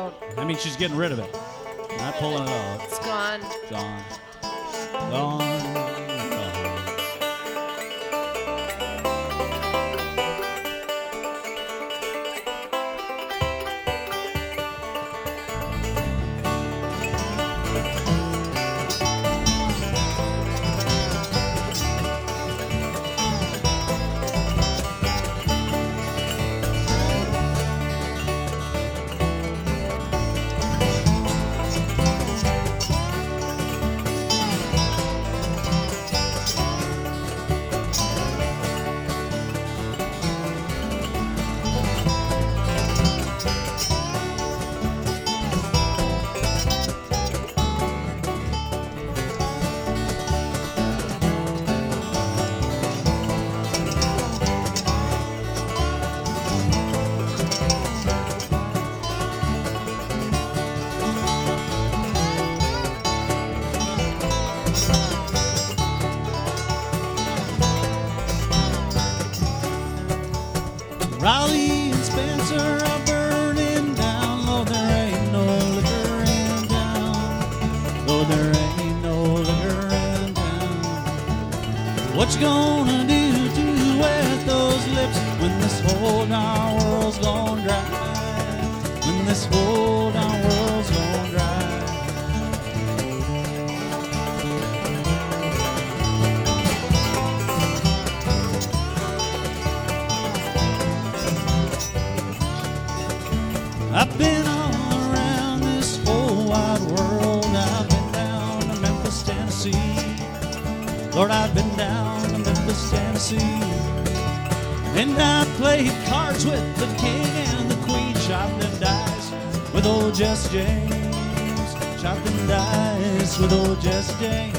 That means she's getting rid of it. Not pulling it out. It's gone. Gone. Gone. Raleigh and Spencer are burning down. Lord, there ain't no liquor in town. Lord, there ain't no liquor in town. What you gonna do to wet those lips when this whole darn world's gone dry? When this whole darn world's gone dry. I've been all around this whole wide world. I've been down to Memphis, Tennessee. Lord, I've been down to Memphis, Tennessee. And I played cards with the king and the queen. Shot them dice with old Jesse James. Shot them dice with old Jesse James.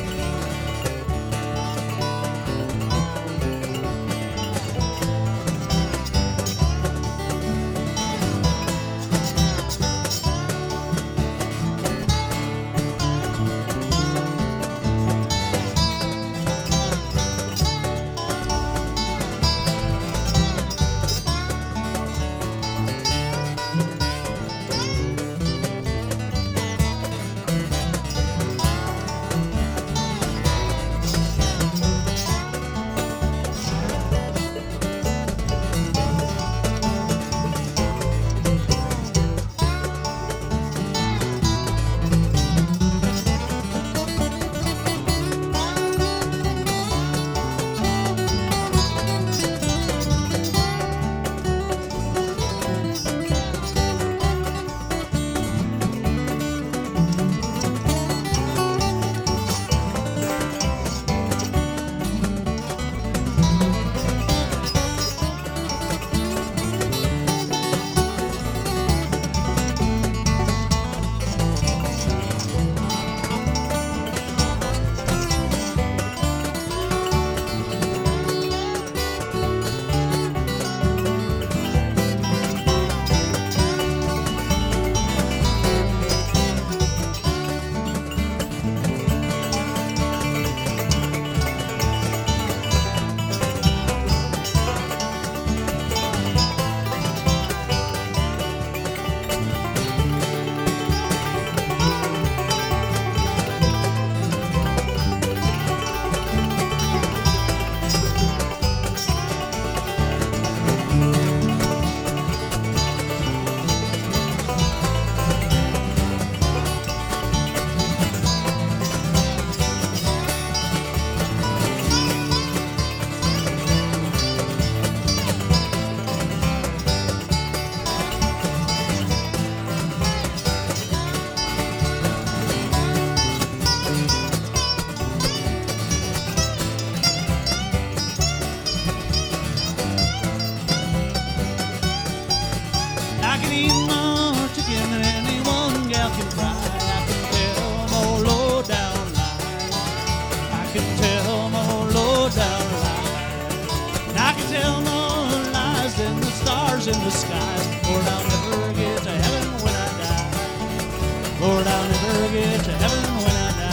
I can eat more chicken than any one gal can fry. I can tell more low down lies. I can tell more low down lies. And I can tell more lies than the stars in the sky. Lord, I'll never get to heaven when I die. Lord, I'll never get to heaven when I die.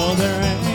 'cause there ain't